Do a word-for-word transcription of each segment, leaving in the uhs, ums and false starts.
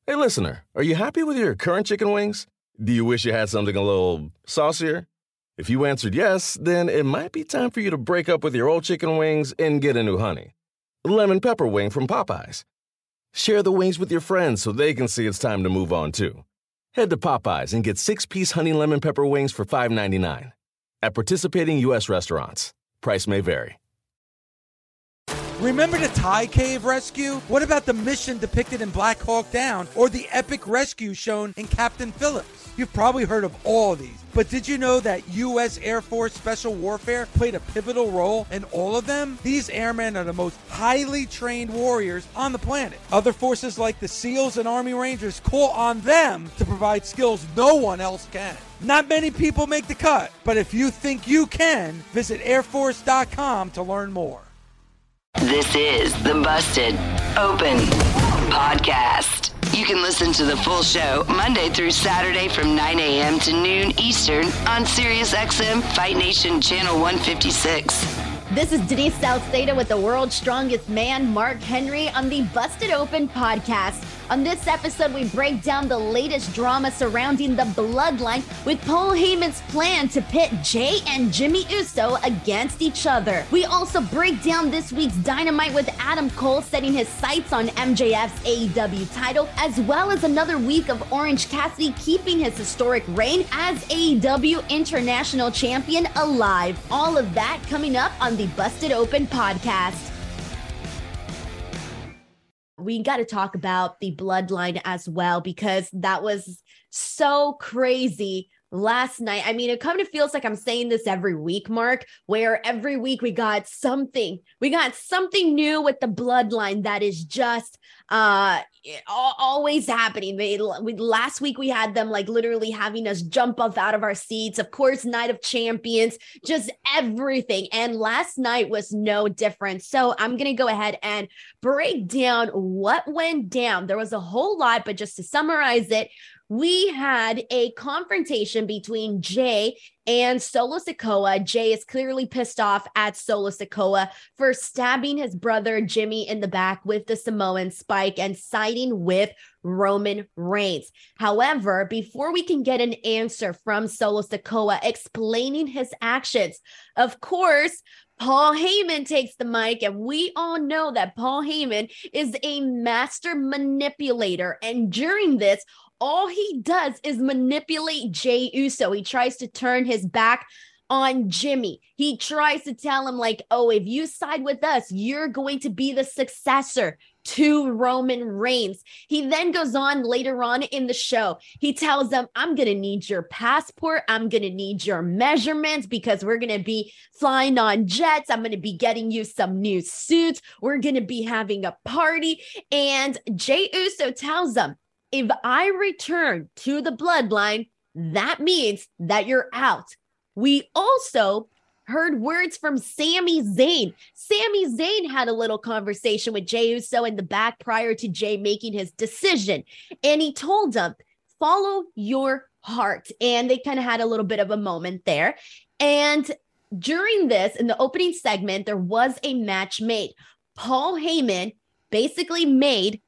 Hey, listener, are you happy with your current chicken wings? Do you wish you had something a little saucier? If you answered yes, then it might be time for you to break up with your old chicken wings and get a new honey. Lemon pepper wing from Popeyes. Share the wings with your friends so they can see it's time to move on, too. Head to Popeyes and get six-piece honey lemon pepper wings for five ninety-nine. At participating U S restaurants. Price may vary. Remember the Thai cave rescue? What about the mission depicted in Black Hawk Down or the epic rescue shown in Captain Phillips? You've probably heard of all these, but did you know that U S Air Force Special Warfare played a pivotal role in all of them? These airmen are the most highly trained warriors on the planet. Other forces like the SEALs and Army Rangers call on them to provide skills no one else can. Not many people make the cut, but if you think you can, visit air force dot com to learn more. This is the Busted Open Podcast. You can listen to the full show Monday through Saturday from nine a.m. to noon Eastern on SiriusXM Fight Nation Channel one fifty-six. This is Denise Salcedo with the world's strongest man, Mark Henry, on the Busted Open Podcast. On this episode, we break down the latest drama surrounding the Bloodline with Paul Heyman's plan to pit Jay and Jimmy Uso against each other. We also break down this week's Dynamite with Adam Cole setting his sights on M J F's A E W title, as well as another week of Orange Cassidy keeping his historic reign as A E W International Champion alive. All of that coming up on the Busted Open Podcast. We got to talk about the Bloodline as well, because that was so crazy last night. I mean, it kind of feels like I'm saying this every week, Mark, where every week we got something, we got something new with the Bloodline that is just uh, always happening. They, we, last week we had them like literally having us jump up out of our seats. Of course, Night of Champions, just everything. And last night was no different. So I'm going to go ahead and break down what went down. There was a whole lot, but just to summarize it, we had a confrontation between Jay and Solo Sikoa. Jay is clearly pissed off at Solo Sikoa for stabbing his brother Jimmy in the back with the Samoan spike and siding with Roman Reigns. However, before we can get an answer from Solo Sikoa explaining his actions, of course, Paul Heyman takes the mic, and we all know that Paul Heyman is a master manipulator. And during this, all he does is manipulate Jay Uso. He tries to turn his back on Jimmy. He tries to tell him like, oh, if you side with us, you're going to be the successor to Roman Reigns. He then goes on later on in the show. He tells them, I'm going to need your passport. I'm going to need your measurements because we're going to be flying on jets. I'm going to be getting you some new suits. We're going to be having a party. And Jay Uso tells them, if I return to the Bloodline, that means that you're out. We also heard words from Sami Zayn. Sami Zayn had a little conversation with Jey Uso in the back prior to Jay making his decision. And he told him, follow your heart. And they kind of had a little bit of a moment there. And during this, in the opening segment, there was a match made. Paul Heyman basically made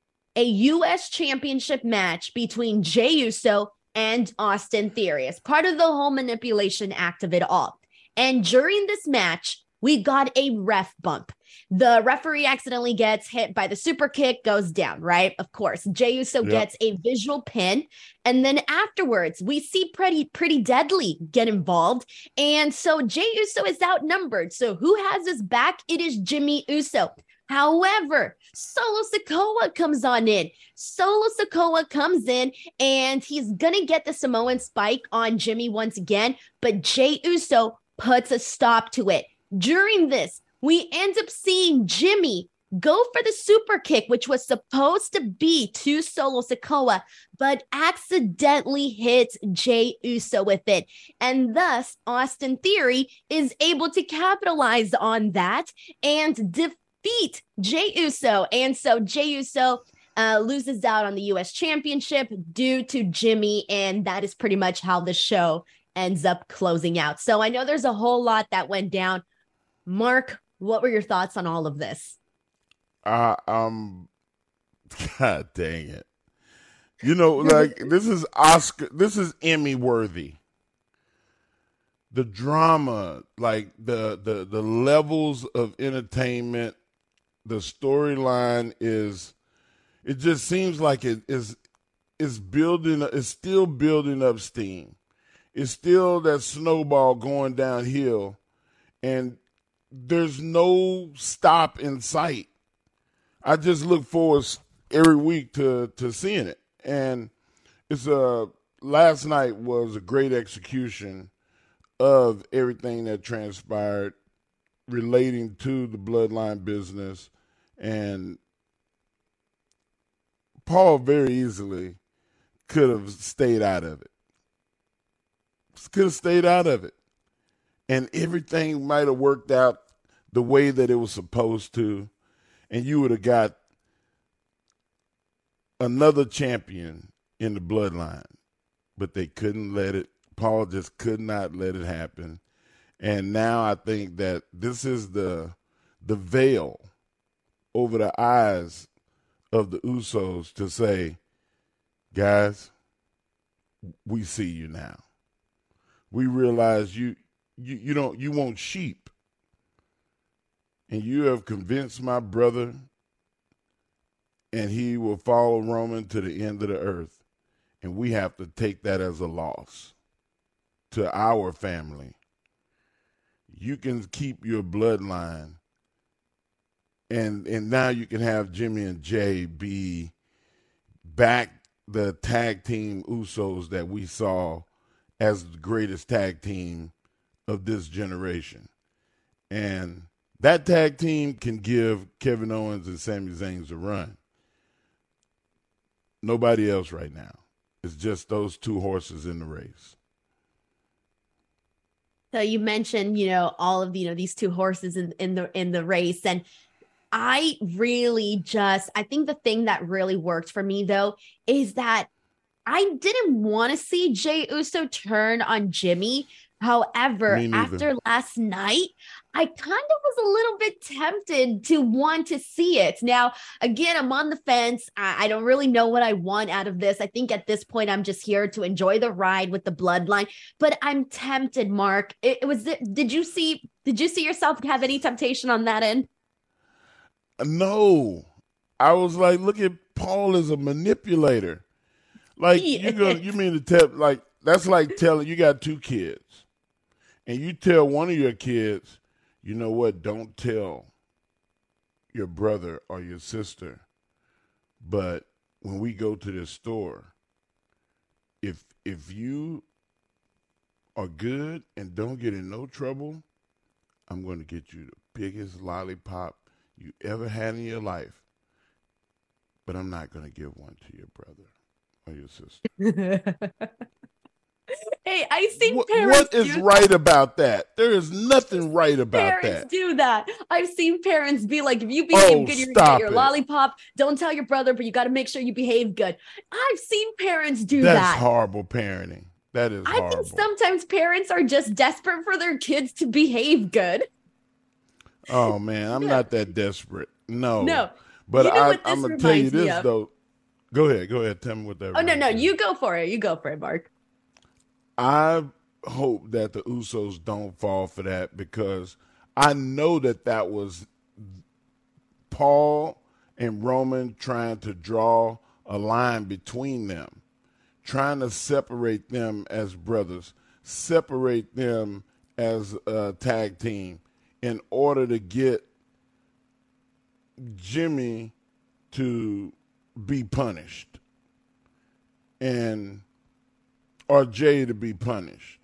a U S championship match between Jey Uso and Austin Theory as part of the whole manipulation act of it all. And during this match, we got a ref bump. The referee accidentally gets hit by the super kick, goes down, right? Of course, Jey Uso yep. gets a visual pin. And then afterwards, we see Pretty, Pretty Deadly get involved. And so Jey Uso is outnumbered. So who has his back? It is Jimmy Uso. However, Solo Sikoa comes on in. Solo Sikoa comes in and he's going to get the Samoan spike on Jimmy once again, but Jey Uso puts a stop to it. During this, we end up seeing Jimmy go for the super kick, which was supposed to be to Solo Sikoa, but accidentally hits Jey Uso with it. And thus, Austin Theory is able to capitalize on that and defeat beat Jey Uso. And so Jey Uso uh, loses out on the U S championship due to Jimmy. And that is pretty much how the show ends up closing out. So I know there's a whole lot that went down. Mark, what were your thoughts on all of this? Uh, um, God dang it. You know, like this is Oscar, this is Emmy worthy. The drama, like the the the levels of entertainment, the storyline is, it just seems like it is is building, it's still building up steam. It's still that snowball going downhill, and there's no stop in sight. I just look forward every week to to seeing it. And it's a last night was a great execution of everything that transpired relating to the Bloodline business. And Paul very easily could have stayed out of it. Could have stayed out of it. And everything might have worked out the way that it was supposed to. And you would have got another champion in the Bloodline, but they couldn't let it. Paul just could not let it happen. And now I think that this is the the veil over the eyes of the Usos to say, guys, we see you now. We realize you you, you don't you want sheep. And you have convinced my brother, and he will follow Roman to the end of the earth. And we have to take that as a loss to our family. You can keep your bloodline. And and now you can have Jimmy and Jay be back the tag team Usos that we saw as the greatest tag team of this generation. And that tag team can give Kevin Owens and Sami Zayn a run. Nobody else right now. It's just those two horses in the race. So you mentioned, you know, all of, you know, these two horses in, in the in the race. And I really just, I think the thing that really worked for me, though, is that I didn't want to see Jey Uso turn on Jimmy. However, after last night, I kind of was a little bit tempted to want to see it. Now, again, I'm on the fence. I, I don't really know what I want out of this. I think at this point, I'm just here to enjoy the ride with the Bloodline. But I'm tempted, Mark. It, it was. Did you see? Did you see yourself have any temptation on that end? No, I was like, look at Paul as a manipulator. Like yeah. you go, you mean to tell? Like that's like telling you got two kids. And you tell one of your kids, you know what, don't tell your brother or your sister. But when we go to this store, if if you are good and don't get in no trouble, I'm going to get you the biggest lollipop you ever had in your life. But I'm not going to give one to your brother or your sister. Hey, I seen what, parents What is do right about that? There is nothing right about parents that. Parents do that. I've seen parents be like, if you behave oh, good, you're going to get your it. lollipop. Don't tell your brother, but you got to make sure you behave good. I've seen parents do That's that. That's horrible parenting. That is I horrible. think sometimes parents are just desperate for their kids to behave good. Oh, man, I'm yeah. not that desperate. No. No. But you know I, I'm going to tell you this, though. Go ahead. Go ahead. Tell me what that Oh, no, no. Me. You go for it. You go for it, Mark. I hope that the Usos don't fall for that, because I know that that was Paul and Roman trying to draw a line between them, trying to separate them as brothers, separate them as a tag team in order to get Jimmy to be punished and or Jay to be punished.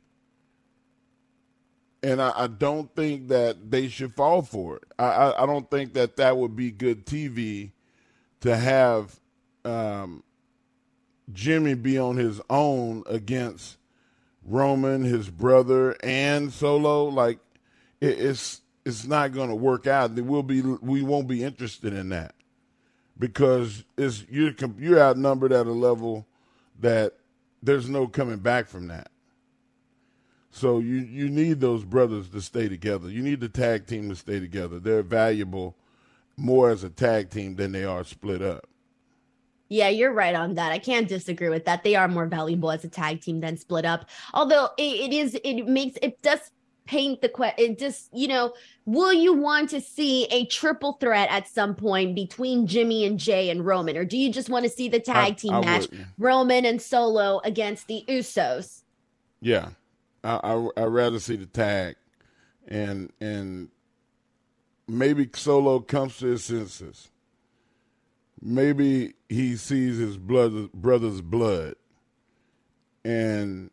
And I, I don't think that they should fall for it. I, I, I don't think that that would be good T V to have um, Jimmy be on his own against Roman, his brother, and Solo. Like it, it's it's not going to work out. We'll be we won't be interested in that, because it's you're you're outnumbered at a level that there's no coming back from that. So you, you need those brothers to stay together. You need the tag team to stay together. They're valuable more as a tag team than they are split up. Yeah, you're right on that. I can't disagree with that. They are more valuable as a tag team than split up. Although it, it is, it makes, it does paint the question. It just, you know, will you want to see a triple threat at some point between Jimmy and Jay and Roman? Or do you just want to see the tag I, team I match, would. Roman and Solo against the Usos? Yeah, I, I, I'd rather see the tag. And, and maybe Solo comes to his senses. Maybe he sees his blood, brother's blood, and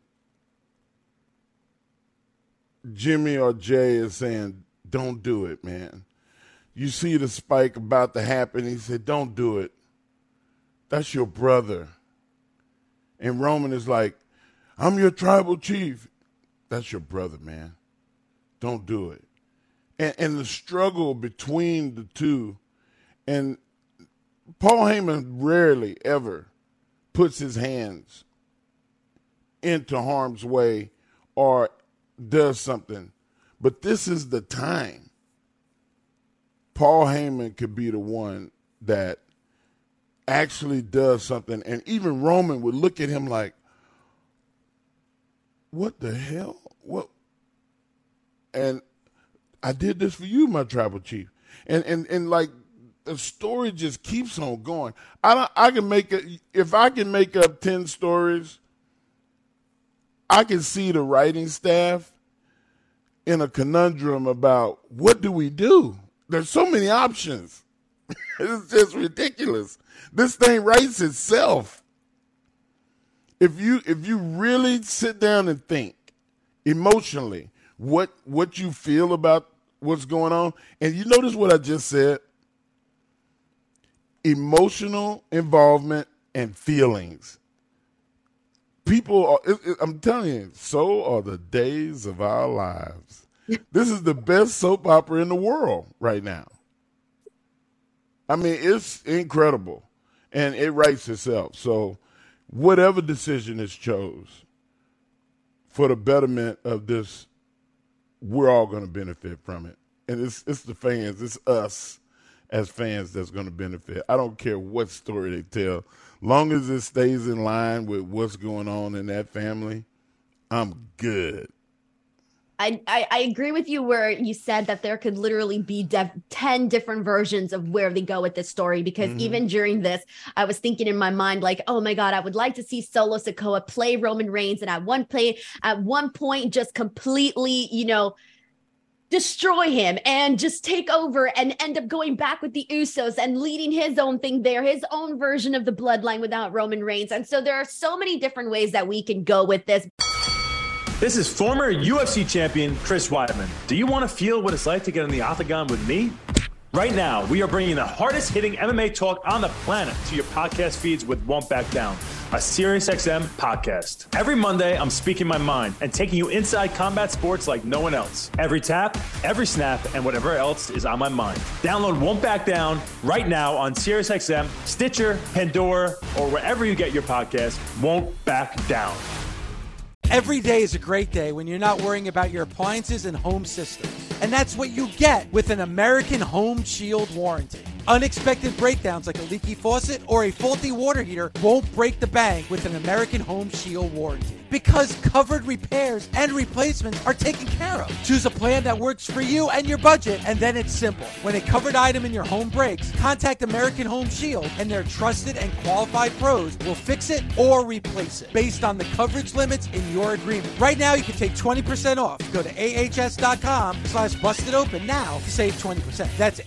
Jimmy or Jay is saying, don't do it, man. You see the spike about to happen. He said, don't do it. That's your brother. And Roman is like, I'm your tribal chief. That's your brother, man. Don't do it. And, and the struggle between the two, and Paul Heyman rarely ever puts his hands into harm's way or does something. But this is the time Paul Heyman could be the one that actually does something. And even Roman would look at him like, what the hell? What? And I did this for you, my tribal chief. And and and like, the story just keeps on going. I don't, I can make it, if I can make up ten stories, I can see the writing staff in a conundrum about what do we do? There's so many options. It's just ridiculous. This thing writes itself. If you if you really sit down and think emotionally what what you feel about what's going on, and you notice what I just said, emotional involvement and feelings. People are, it, it, I'm telling you, so are the days of our lives. This is the best soap opera in the world right now. I mean, it's incredible, and it writes itself. So whatever decision is chose for the betterment of this, we're all going to benefit from it. And it's it's the fans, it's us as fans that's going to benefit. I don't care what story they tell. Long as it stays in line with what's going on in that family, I'm good. I, I, I agree with you where you said that there could literally be def- ten different versions of where they go with this story, because mm-hmm. even during this, I was thinking in my mind, like, oh my God, I would like to see Solo Sikoa play Roman Reigns and at one play, at one point just completely, you know, destroy him and just take over and end up going back with the Usos and leading his own thing there, his own version of the bloodline without Roman Reigns. And so there are so many different ways that we can go with this. This is former U F C champion Chris Weidman. Do you want to feel what it's like to get in the octagon with me? Right now, we are bringing the hardest hitting M M A talk on the planet to your podcast feeds with Won't Back Down, a SiriusXM podcast. Every Monday, I'm speaking my mind and taking you inside combat sports like no one else. Every tap, every snap, and whatever else is on my mind. Download Won't Back Down right now on SiriusXM, Stitcher, Pandora, or wherever you get your podcast. Won't Back Down. Every day is a great day when you're not worrying about your appliances and home systems. And that's what you get with an American Home Shield warranty. Unexpected breakdowns like a leaky faucet or a faulty water heater won't break the bank with an American Home Shield warranty, because covered repairs and replacements are taken care of. Choose a plan that works for you and your budget, and then it's simple. When a covered item in your home breaks, contact American Home Shield, and their trusted and qualified pros will fix it or replace it based on the coverage limits in your agreement. Right now, you can take twenty percent off. Go to ahs.com slash busted open now to save twenty percent. That's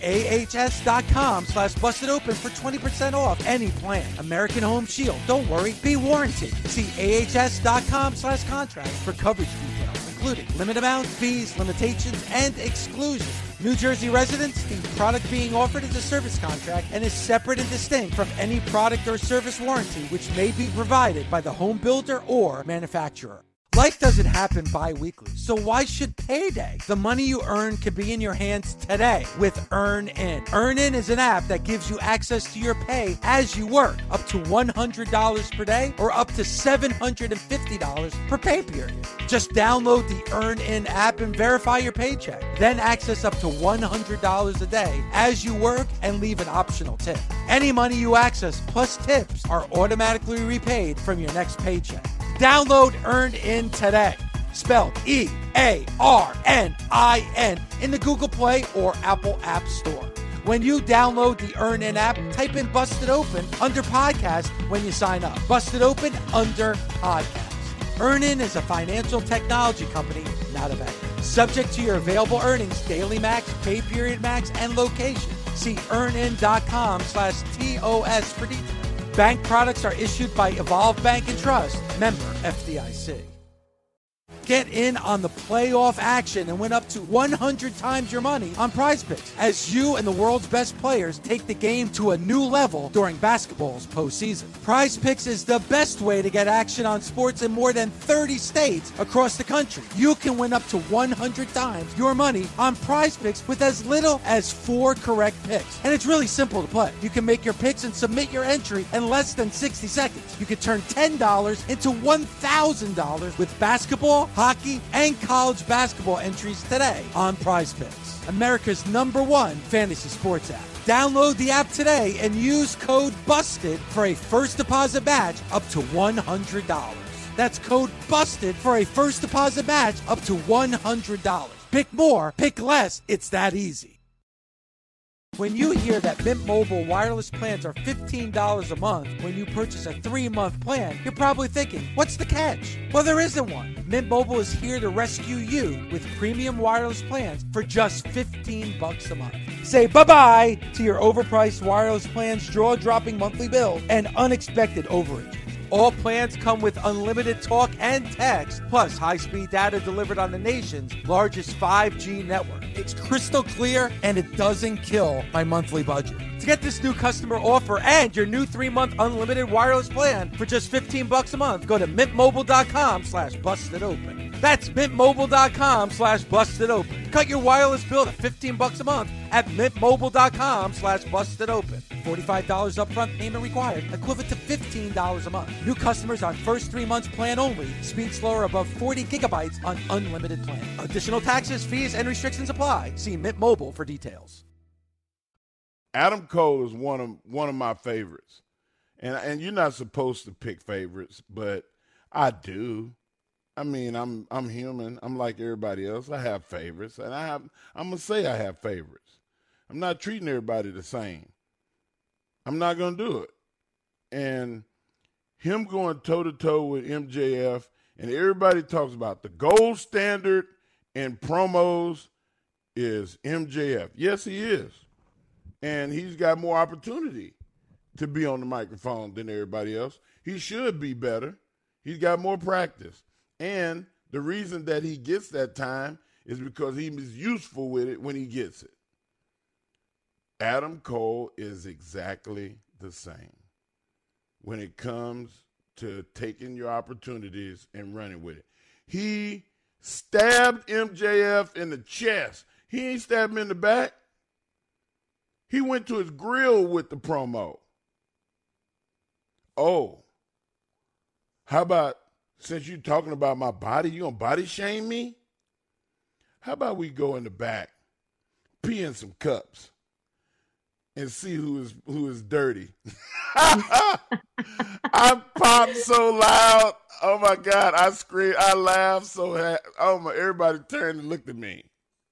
ahs.com slash busted open for twenty percent off any plan. American Home Shield. Don't worry, be warranted. See ahs.com slash contract for coverage details, including limit amounts, fees, limitations, and exclusions. New Jersey residents, the product being offered is a service contract and is separate and distinct from any product or service warranty which may be provided by the home builder or manufacturer. Life doesn't happen bi-weekly, so why should payday? The money you earn could be in your hands today with EarnIn. EarnIn is an app that gives you access to your pay as you work, up to one hundred dollars per day or up to seven hundred fifty dollars per pay period. Just download the EarnIn app and verify your paycheck. Then access up to one hundred dollars a day as you work and leave an optional tip. Any money you access plus tips are automatically repaid from your next paycheck. Download EarnIn today. Spelled E A R N I N in the Google Play or Apple App Store. When you download the EarnIn app, type in Busted Open under podcast when you sign up. Busted Open under podcast. EarnIn is a financial technology company, not a bank. Subject to your available earnings, daily max, pay period max, and location. See earnin.com slash TOS for details. Bank products are issued by Evolve Bank and Trust. Member F D I C. Get in on the playoff action and win up to one hundred times your money on PrizePicks as you and the world's best players take the game to a new level during basketball's postseason. PrizePicks is the best way to get action on sports in more than thirty states across the country. You can win up to one hundred times your money on PrizePicks with as little as four correct picks. And it's really simple to play. You can make your picks and submit your entry in less than sixty seconds. You can turn ten dollars into one thousand dollars with basketball, hockey, and college basketball entries today on PrizePicks, America's number one fantasy sports app. Download the app today and use code BUSTED for a first deposit match up to one hundred dollars. That's code BUSTED for a first deposit match up to one hundred dollars. Pick more, pick less. It's that easy. When you hear that Mint Mobile wireless plans are fifteen dollars a month when you purchase a three-month plan, you're probably thinking, what's the catch? Well, there isn't one. Mint Mobile is here to rescue you with premium wireless plans for just fifteen bucks a month. Say bye-bye to your overpriced wireless plans, jaw-dropping monthly bills, and unexpected overages. All plans come with unlimited talk and text, plus high-speed data delivered on the nation's largest five G network. It's crystal clear, and it doesn't kill my monthly budget. To get this new customer offer and your new three-month unlimited wireless plan for just fifteen bucks a month, go to mintmobile.com slash busted open. That's mintmobile.com slash busted open. Cut your wireless bill to fifteen bucks a month at mintmobile.com slash busted open. forty-five dollars upfront payment required, equivalent to fifteen dollars a month. New customers on first three months plan only. Speed slower above forty gigabytes on unlimited plan. Additional taxes, fees, and restrictions apply. See Mint Mobile for details. Adam Cole is one of one of my favorites. And and you're not supposed to pick favorites, but I do. I mean, I'm I'm human. I'm like everybody else. I have favorites, and I have I'm gonna say I have favorites. I'm not treating everybody the same. I'm not gonna do it. And him going toe to toe with M J F, and everybody talks about the gold standard in promos is M J F. Yes, he is, and he's got more opportunity to be on the microphone than everybody else. He should be better. He's got more practice. And the reason that he gets that time is because he is useful with it when he gets it. Adam Cole is exactly the same when it comes to taking your opportunities and running with it. He stabbed M J F in the chest. He ain't stabbed him in the back. He went to his grill with the promo. Oh, how about, since you're talking about my body, you gonna body shame me? How about we go in the back, pee in some cups, and see who is who is dirty? I popped so loud. Oh my God! I screamed. I laughed so hard. Oh my! Everybody turned and looked at me.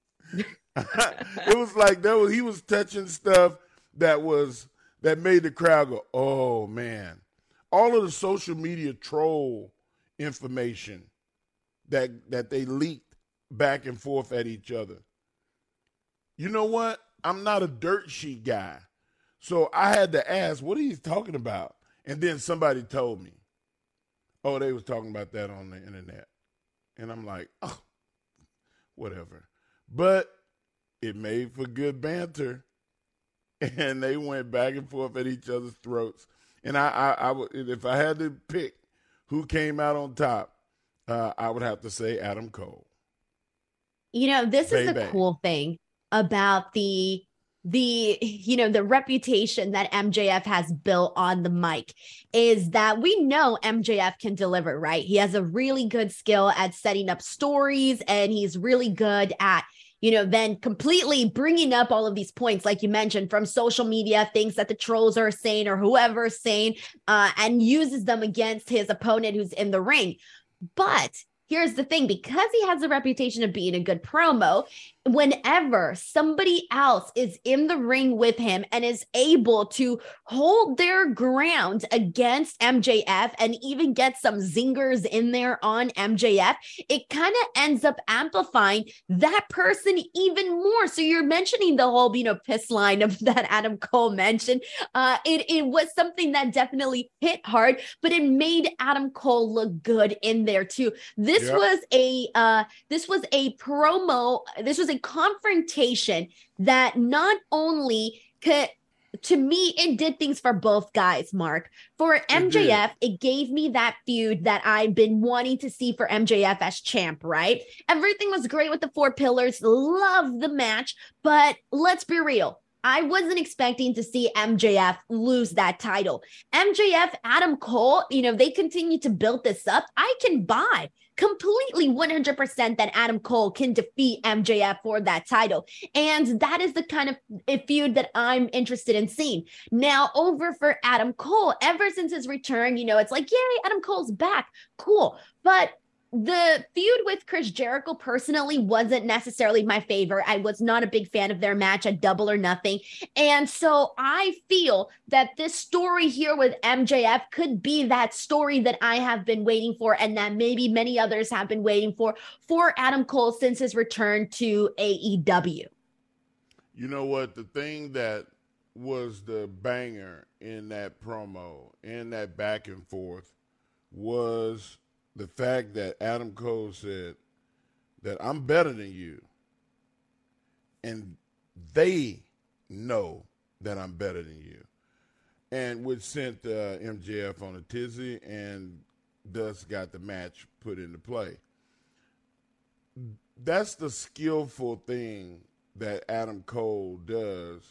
It was like that was he was touching stuff that was that made the crowd go, "Oh man!" All of the social media troll information that that they leaked back and forth at each other. You know what? I'm not a dirt sheet guy. So I had to ask, what are you talking about? And then somebody told me, oh, they was talking about that on the internet. And I'm like, oh, whatever. But it made for good banter. And they went back and forth at each other's throats. And I, I, I would, if I had to pick who came out on top, uh, I would have to say Adam Cole. You know, this Bay is the Bay. cool thing about the the you know the reputation that M J F has built on the mic is that we know M J F can deliver, right? He has a really good skill at setting up stories, and he's really good at you know, then completely bringing up all of these points, like you mentioned, from social media, things that the trolls are saying or whoever is saying, uh, and uses them against his opponent who's in the ring. But here's the thing, because he has a reputation of being a good promo, whenever somebody else is in the ring with him and is able to hold their ground against M J F and even get some zingers in there on M J F, it kind of ends up amplifying that person even more. So you're mentioning the whole, you know, piss line of that Adam Cole mentioned. Uh, it, it was something that definitely hit hard, but it made Adam Cole look good in there too. This yep. was a, uh, this was a promo. This was a confrontation that not only could, to me, it did things for both guys, Mark. For M J F, it, it gave me that feud that I've been wanting to see for M J F as champ, right? Everything was great with the four pillars. Love the match, but let's be real. I wasn't expecting to see M J F lose that title. M J F, Adam Cole, you know, they continue to build this up. I can buy completely one hundred percent that Adam Cole can defeat M J F for that title. And that is the kind of feud that I'm interested in seeing. Now, over for Adam Cole, ever since his return, you know, it's like, yay, Adam Cole's back. Cool. But the feud with Chris Jericho personally wasn't necessarily my favorite. I was not a big fan of their match at Double or Nothing. And so I feel that this story here with M J F could be that story that I have been waiting for, and that maybe many others have been waiting for, for Adam Cole since his return to A E W. You know what? The thing that was the banger in that promo, in that back and forth, was the fact that Adam Cole said that I'm better than you, and they know that I'm better than you, and which sent uh, M J F on a tizzy, and thus got the match put into play. That's the skillful thing that Adam Cole does,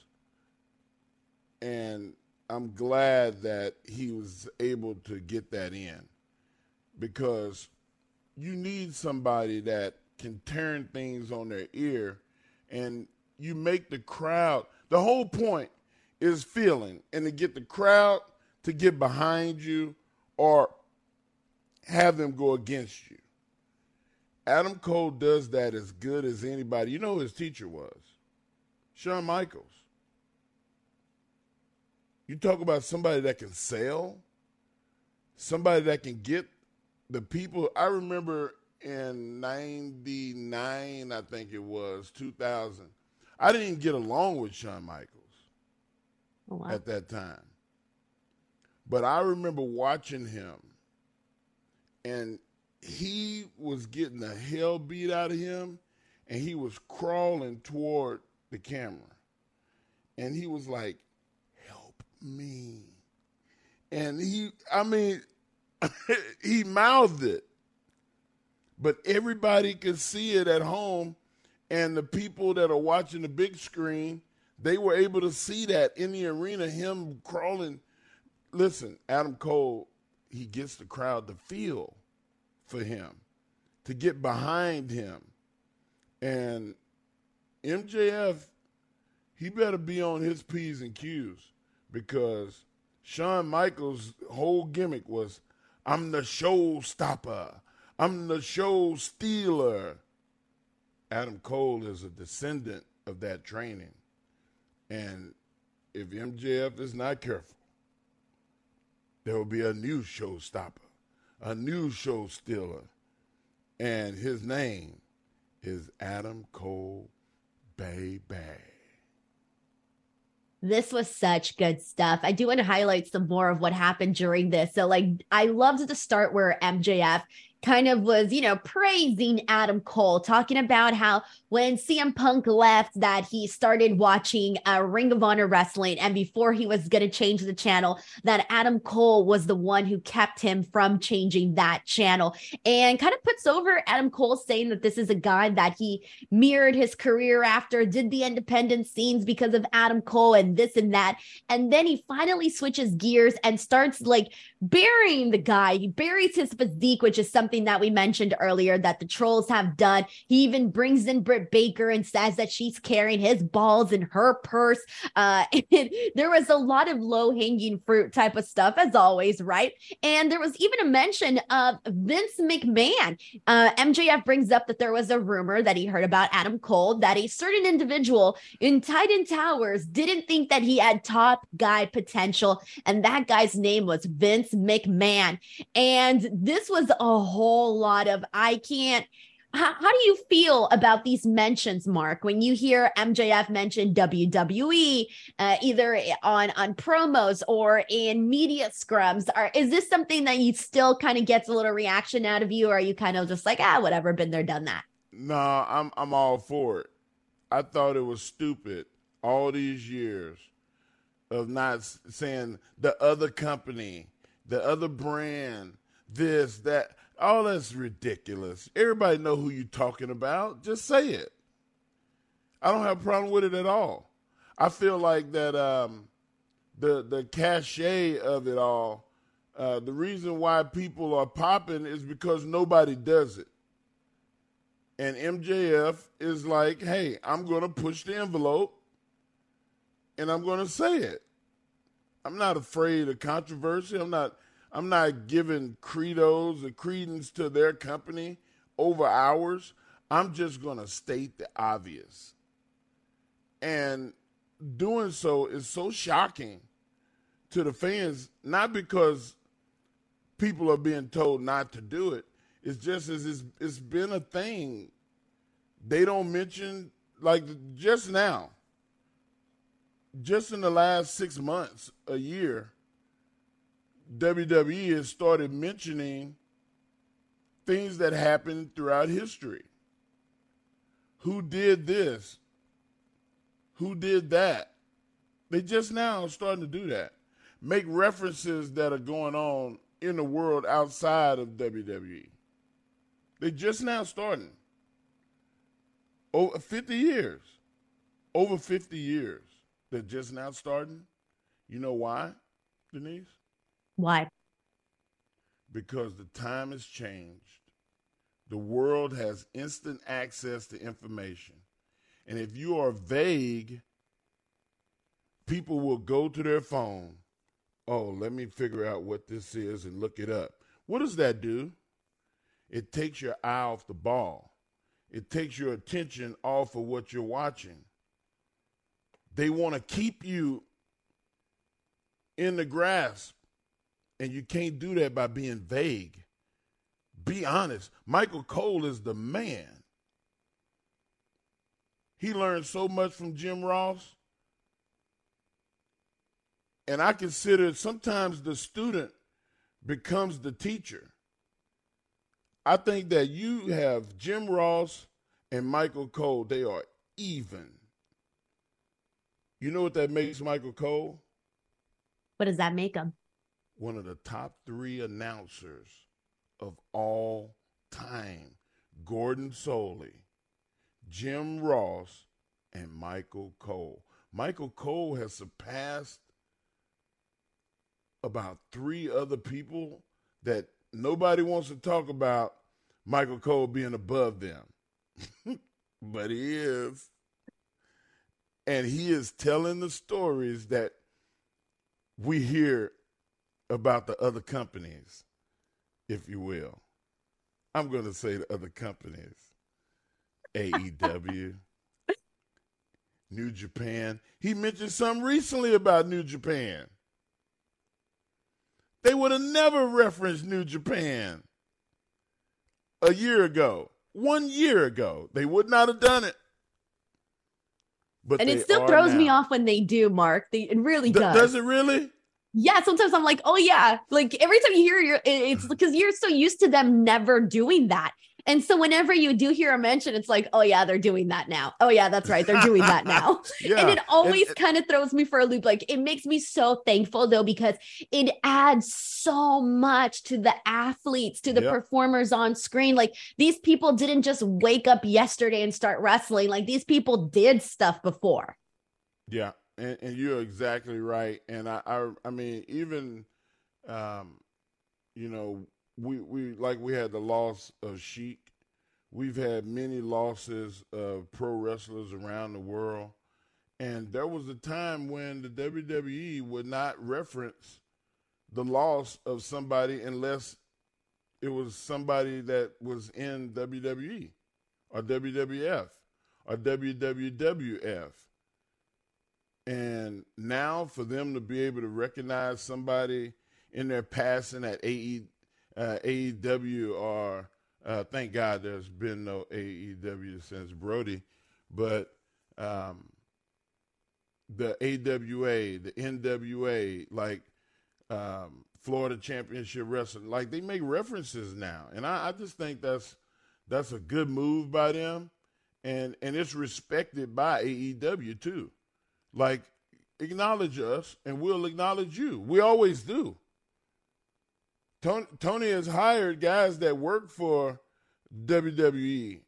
and I'm glad that he was able to get that in. Because you need somebody that can turn things on their ear, and you make the crowd. The whole point is feeling, and to get the crowd to get behind you or have them go against you. Adam Cole does that as good as anybody. You know who his teacher was? Shawn Michaels. You talk about somebody that can sell, somebody that can get the people. I remember in ninety-nine, I think it was, two thousand, I didn't get along with Shawn Michaels oh, wow. at that time. But I remember watching him, and he was getting the hell beat out of him, and he was crawling toward the camera. And he was like, help me. And he, I mean, he mouthed it, but everybody could see it at home, and the people that are watching the big screen, they were able to see that in the arena, him crawling. Listen, Adam Cole, he gets the crowd to feel for him, to get behind him. And M J F, he better be on his P's and Q's, because Shawn Michaels' whole gimmick was, I'm the showstopper. I'm the show stealer. Adam Cole is a descendant of that training. And if M J F is not careful, there will be a new showstopper, a new show stealer. And his name is Adam Cole, baby. This was such good stuff. I do want to highlight some more of what happened during this. So, like, I loved the start where M J F kind of was, you know, praising Adam Cole, talking about how when C M Punk left that he started watching uh, Ring of Honor Wrestling, and before he was going to change the channel, that Adam Cole was the one who kept him from changing that channel, and kind of puts over Adam Cole, saying that this is a guy that he mirrored his career after, did the independent scenes because of Adam Cole and this and that. And then he finally switches gears and starts like burying the guy. He buries his physique, which is something something that we mentioned earlier that the trolls have done. He even brings in Britt Baker and says that she's carrying his balls in her purse. Uh, and there was a lot of low-hanging fruit type of stuff, as always, right? And there was even a mention of Vince McMahon. Uh, M J F brings up that there was a rumor that he heard about Adam Cole, that a certain individual in Titan Towers didn't think that he had top guy potential, and that guy's name was Vince McMahon. And this was a whole lot of, I can't, how, how do you feel about these mentions, Mark, when you hear M J F mention W W E, uh, either on, on promos or in media scrums? Are, is this something that you still kind of gets a little reaction out of you, or are you kind of just like, ah, whatever, been there, done that? No, I'm I'm all for it. I thought it was stupid all these years of not saying the other company, the other brand, this, that. All that's ridiculous. Everybody know who you're talking about. Just say it. I don't have a problem with it at all. I feel like that um, the the cachet of it all, uh, the reason why people are popping is because nobody does it. And M J F is like, hey, I'm going to push the envelope, and I'm going to say it. I'm not afraid of controversy. I'm not I'm not giving credos or credence to their company over ours. I'm just going to state the obvious. And doing so is so shocking to the fans, not because people are being told not to do it. It's just as it's, it's been a thing. They don't mention, like just now, just in the last six months, a year, W W E has started mentioning things that happened throughout history. Who did this? Who did that? They just now are starting to do that. Make references that are going on in the world outside of W W E. They just now starting. Over fifty years. Over fifty years. They're just now starting. You know why, Denise? Why? Because the time has changed. The world has instant access to information. And if you are vague, people will go to their phone. Oh, let me figure out what this is and look it up. What does that do? It takes your eye off the ball. It takes your attention off of what you're watching. They want to keep you in the grasp. And you can't do that by being vague. Be honest. Michael Cole is the man. He learned so much from Jim Ross. And I consider sometimes the student becomes the teacher. I think that you have Jim Ross and Michael Cole. They are even. You know what that makes Michael Cole? What does that make him? One of the top three announcers of all time. Gordon Soley, Jim Ross, and Michael Cole. Michael Cole has surpassed about three other people that nobody wants to talk about Michael Cole being above them. But he is. And he is telling the stories that we hear about the other companies, if you will. I'm going to say the other companies. A E W, New Japan. He mentioned something recently about New Japan. They would have never referenced New Japan a year ago. One year ago. They would not have done it. But and it still throws now. me off when they do, Mark. They, it really D- does. Does it really? Yeah, sometimes I'm like, oh yeah. Like every time you hear your, it's because you're so used to them never doing that. And so whenever you do hear a mention, it's like, oh yeah, they're doing that now. Oh yeah, that's right. They're doing that now. Yeah. And it always and, kind of throws me for a loop. Like it makes me so thankful though, because it adds so much to the athletes, to the yep. performers on screen. Like these people didn't just wake up yesterday and start wrestling. Like these people did stuff before. Yeah. And, and you're exactly right. And I, I, I mean, even, um, you know, we we like we had the loss of Sheik. We've had many losses of pro wrestlers around the world. And there was a time when the W W E would not reference the loss of somebody unless it was somebody that was in W W E or W W F or W W F. And now for them to be able to recognize somebody in their passing at A E W or uh, thank God there's been no A E W since Brody, but um, the A W A, the N W A, like um, Florida Championship Wrestling, like they make references now, and I, I just think that's that's a good move by them, and and it's respected by A E W too. Like, acknowledge us, and we'll acknowledge you. We always do. Tony, Tony has hired guys that work for W W E,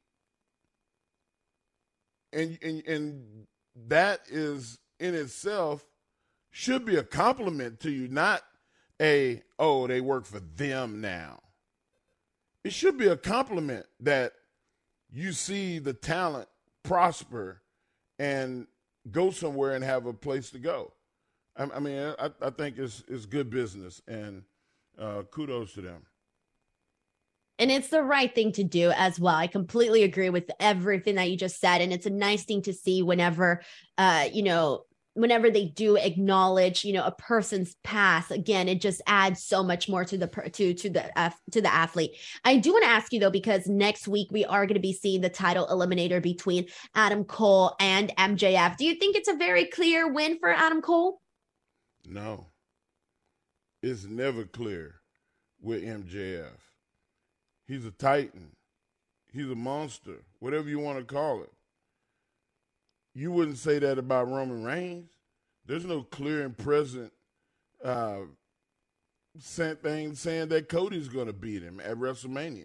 and and and that is in itself should be a compliment to you, not a, oh, they work for them now. It should be a compliment that you see the talent prosper and go somewhere and have a place to go. I, I mean, I, I think it's, it's good business, and uh, kudos to them. And it's the right thing to do as well. I completely agree with everything that you just said. And it's a nice thing to see whenever, uh, you know, whenever they do acknowledge, you know, a person's past. Again, it just adds so much more to the to to the uh, to the athlete. I do want to ask you though, because next week we are going to be seeing the title eliminator between Adam Cole and M J F. Do you think it's a very clear win for Adam Cole? No, it's never clear with M J F. He's a titan. He's a monster, whatever you want to call it. You wouldn't say that about Roman Reigns. There's no clear and present uh, thing saying that Cody's going to beat him at WrestleMania.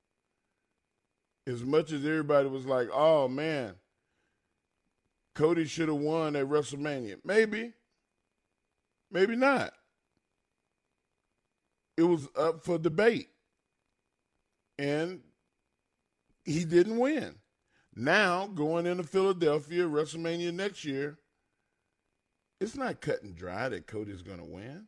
As much as everybody was like, oh, man, Cody should have won at WrestleMania. Maybe. Maybe not. It was up for debate. And he didn't win. Now, going into Philadelphia, WrestleMania next year, it's not cut and dry that Cody's going to win.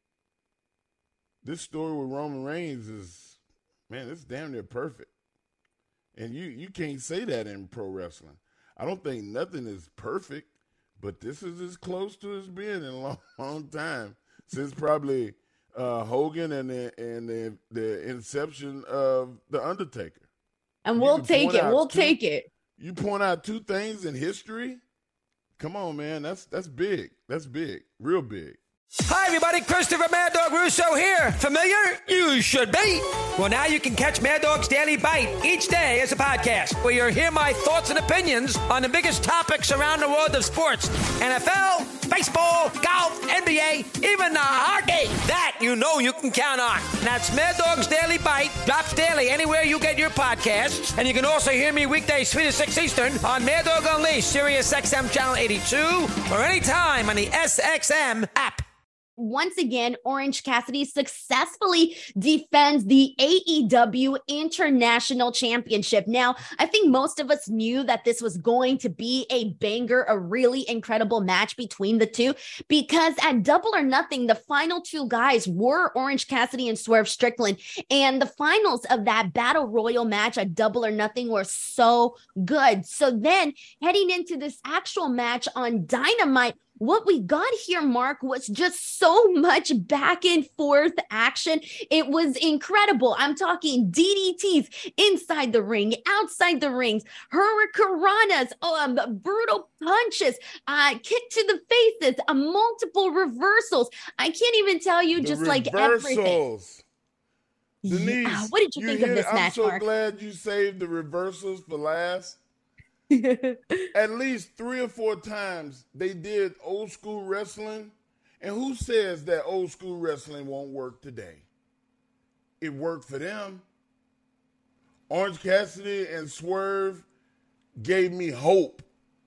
This story with Roman Reigns is, man, it's damn near perfect. And you, you can't say that in pro wrestling. I don't think nothing is perfect, but this is as close to as being in a long, long time, since probably uh, Hogan and, the, and the, the inception of The Undertaker. And we'll take it. We'll two, take it. You point out two things in history? Come on, man. That's that's big. That's big. Real big. Hi, everybody. Christopher Mad Dog Russo here. Familiar? You should be. Well, now you can catch Mad Dog's Daily Bite each day as a podcast, where you'll hear my thoughts and opinions on the biggest topics around the world of sports. N F L, baseball, golf, N B A, even the hockey. That you know you can count on. That's Mad Dog's Daily Bite. Drops daily anywhere you get your podcasts. And you can also hear me weekdays three to six Eastern on Mad Dog Unleashed, Sirius X M Channel eighty-two, or anytime on the S X M app. Once again, Orange Cassidy successfully defends the A E W International Championship. Now, I think most of us knew that this was going to be a banger, a really incredible match between the two, because at Double or Nothing, the final two guys were Orange Cassidy and Swerve Strickland. And the finals of that Battle Royal match at Double or Nothing were so good. So then heading into this actual match on Dynamite, what we got here, Mark, was just so much back and forth action. It was incredible. I'm talking D D Ts inside the ring, outside the rings, hurricanranas, oh, um, brutal punches, uh, kick to the faces, uh, multiple reversals. I can't even tell you, the just reversals. like everything. Denise, yeah. What did you, you think of this I'm match, so Mark? glad you saved the reversals for last. At least three or four times they did old school wrestling. And who says that old school wrestling won't work today? It worked for them. Orange Cassidy and Swerve gave me hope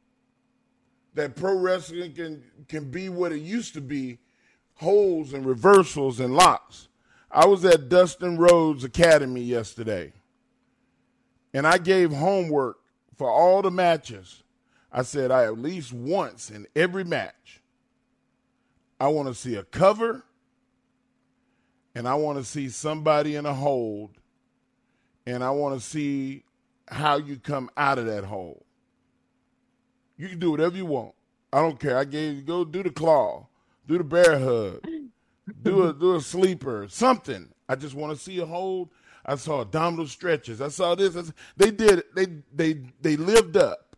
that pro wrestling can, can be what it used to be, holds and reversals and locks. I was at Dustin Rhodes Academy yesterday, and I gave homework for all the matches. I said I at least once in every match, I want to see a cover, and I want to see somebody in a hold, and I want to see how you come out of that hold. You can do whatever you want. I don't care. I gave you go do the claw, do the bear hug, do a do a sleeper, something. I just want to see a hold. I saw abdominal stretches. I saw this. I saw, they did. They they they lived up.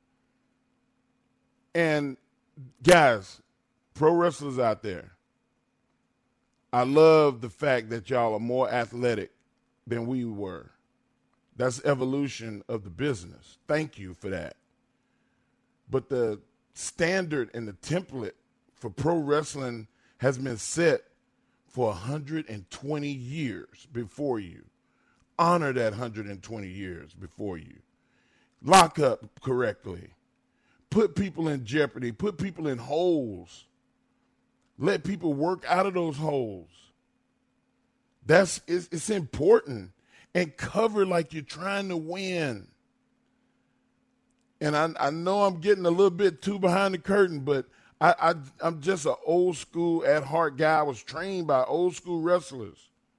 And guys, pro wrestlers out there, I love the fact that y'all are more athletic than we were. That's evolution of the business. Thank you for that. But the standard and the template for pro wrestling has been set for one hundred twenty years before you. Honor that one hundred twenty years before you. Lock up correctly. Put people in jeopardy. Put people in holes. Let people work out of those holes. That's it's, it's important. And cover like you're trying to win. And I, I know I'm getting a little bit too behind the curtain, but I, I, I'm just an old school at heart guy. I was trained by old school wrestlers.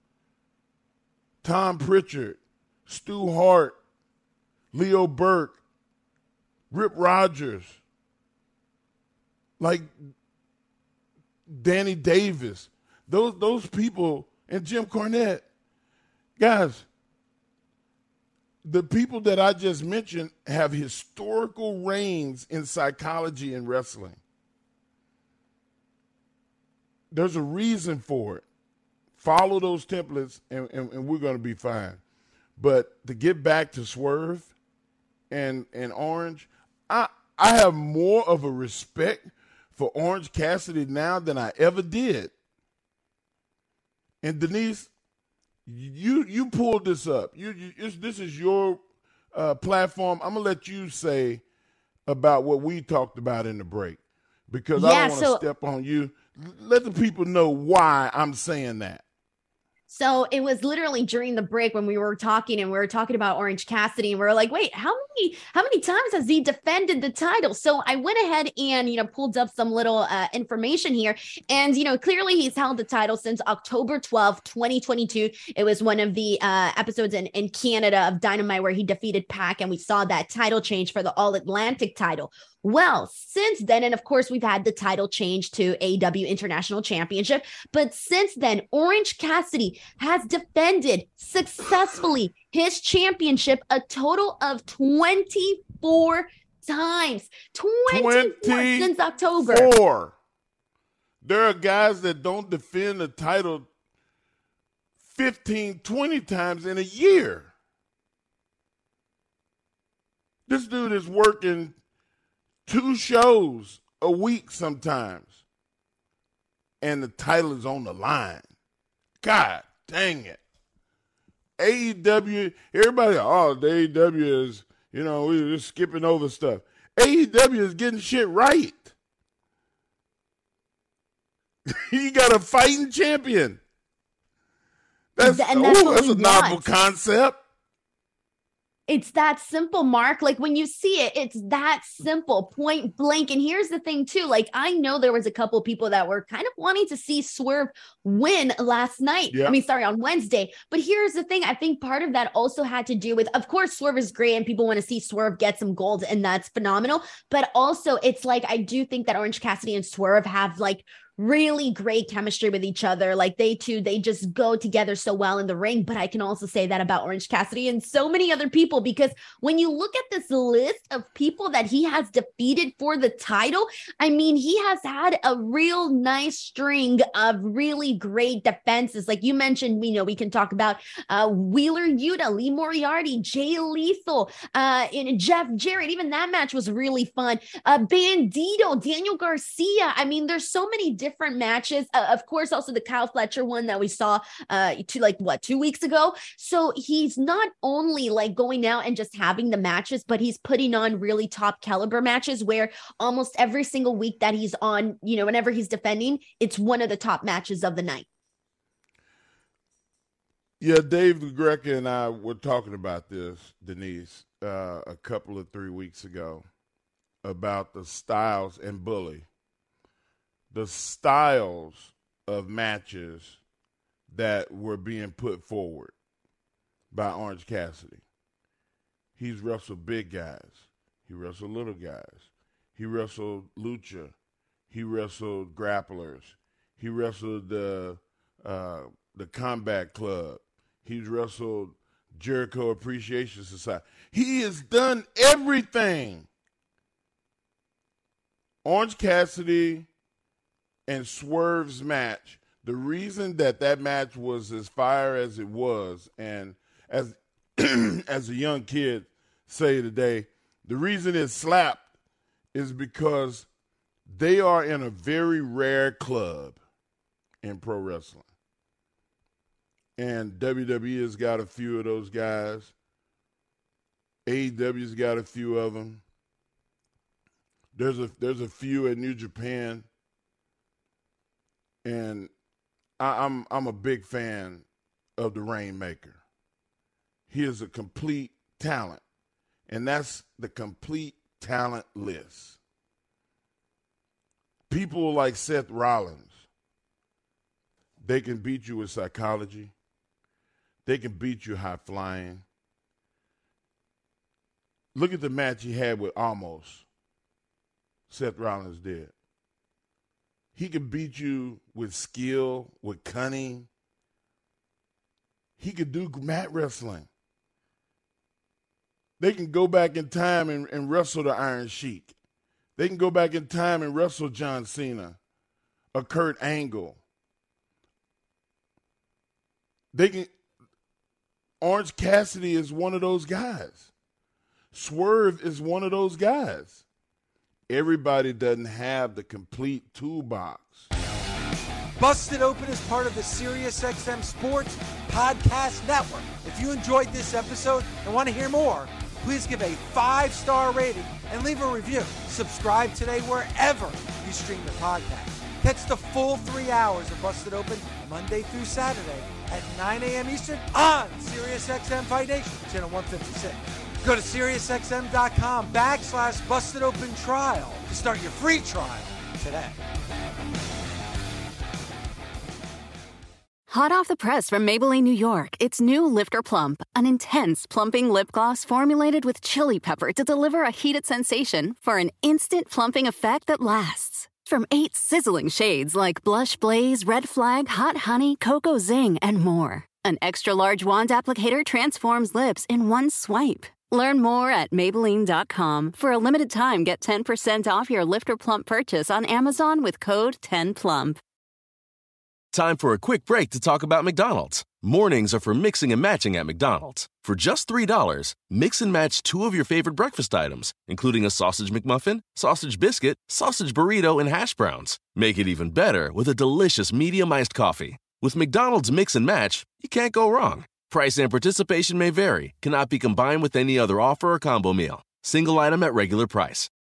Tom Pritchard, Stu Hart, Leo Burke, Rip Rogers, like Danny Davis. Those, those people, and Jim Cornette. Guys, the people that I just mentioned have historical reigns in psychology and wrestling. There's a reason for it. Follow those templates, and, and, and we're going to be fine. But to get back to Swerve and, and Orange, I, I have more of a respect for Orange Cassidy now than I ever did. And Denise, You you pulled this up. You, you this is your uh, platform. I'm gonna let you say about what we talked about in the break because yeah, I don't want to so, step on you. Let the people know why I'm saying that. So it was literally during the break when we were talking and we were talking about Orange Cassidy and we were like, wait, how many, how many times has he defended the title? So I went ahead and, you know, pulled up some little uh, information here and, you know, clearly he's held the title since October twelfth, twenty twenty-two. It was one of the uh, episodes in, in Canada of Dynamite where he defeated Pac and we saw that title change for the All Atlantic title. Well, since then, and of course, we've had the title change to A E W International Championship, but since then, Orange Cassidy has defended successfully his championship a total of twenty-four times. twenty-four since October. Four. There are guys that don't defend the title fifteen, twenty times in a year. This dude is working two shows a week sometimes, and the title is on the line. God dang it. A E W, everybody, oh, the A E W is, you know, we're just skipping over stuff. A E W is getting shit right. He got a fighting champion. That's, and that's, ooh, that's a novel want. concept. It's that simple, Mark. Like when you see it, it's that simple, point blank. And here's the thing too, like I know there was a couple people that were kind of wanting to see Swerve win last night. Yeah. I mean, sorry, on Wednesday. But here's the thing. I think part of that also had to do with, of course, Swerve is great and people want to see Swerve get some gold and that's phenomenal. But also it's like, I do think that Orange Cassidy and Swerve have like really great chemistry with each other. Like they two, they just go together so well in the ring. But I can also say that about Orange Cassidy and so many other people, because when you look at this list of people that he has defeated for the title, I mean, he has had a real nice string of really great defenses. Like you mentioned, you know, we can talk about uh, Wheeler Yuta, Lee Moriarty, Jay Lethal, uh, and Jeff Jarrett. Even that match was really fun. Uh, Bandito, Daniel Garcia. I mean, there's so many different different matches. Uh, of course, also the Kyle Fletcher one that we saw uh, to like what, two weeks ago. So he's not only like going out and just having the matches, but he's putting on really top caliber matches where almost every single week that he's on, you know, whenever he's defending, it's one of the top matches of the night. Yeah, Dave Greca and I were talking about this, Denise, uh, a couple of three weeks ago about the styles and Bully, the styles of matches that were being put forward by Orange Cassidy. He's wrestled big guys. He wrestled little guys. He wrestled lucha. He wrestled grapplers. He wrestled the uh, the Combat Club. He's wrestled Jericho Appreciation Society. He has done everything. Orange Cassidy and Swerve's match, the reason that that match was as fire as it was, and as as a young kid say today, the reason it slapped is because they are in a very rare club in pro wrestling. And W W E has got a few of those guys. A E W's got a few of them. There's a there's a few at New Japan. And I, I'm I'm a big fan of the Rainmaker. He is a complete talent. And that's the complete talent list. People like Seth Rollins, they can beat you with psychology. They can beat you high flying. Look at the match he had with Almost. Seth Rollins did. He can beat you with skill, with cunning. He could do mat wrestling. They can go back in time and, and wrestle the Iron Sheik. They can go back in time and wrestle John Cena or Kurt Angle. They can. Orange Cassidy is one of those guys. Swerve is one of those guys. Everybody doesn't have the complete toolbox. Busted Open is part of the SiriusXM Sports Podcast Network. If you enjoyed this episode and want to hear more, please give a five-star rating and leave a review. Subscribe today wherever you stream the podcast. Catch the full three hours of Busted Open Monday through Saturday at nine a.m. Eastern on SiriusXM Fight Nation, channel one fifty-six. Go to SiriusXM.com backslash Busted Open Trial to start your free trial today. Hot off the press from Maybelline, New York, it's new Lifter Plump, an intense plumping lip gloss formulated with chili pepper to deliver a heated sensation for an instant plumping effect that lasts. From eight sizzling shades like Blush Blaze, Red Flag, Hot Honey, Cocoa Zing, and more. An extra-large wand applicator transforms lips in one swipe. Learn more at Maybelline dot com. For a limited time, get ten percent off your Lifter Plump purchase on Amazon with code ten plump. Time for a quick break to talk about McDonald's. Mornings are for mixing and matching at McDonald's. For just three dollars, mix and match two of your favorite breakfast items, including a sausage McMuffin, sausage biscuit, sausage burrito, and hash browns. Make it even better with a delicious medium iced coffee. With McDonald's Mix and Match, you can't go wrong. Price and participation may vary. Cannot be combined with any other offer or combo meal. Single item at regular price.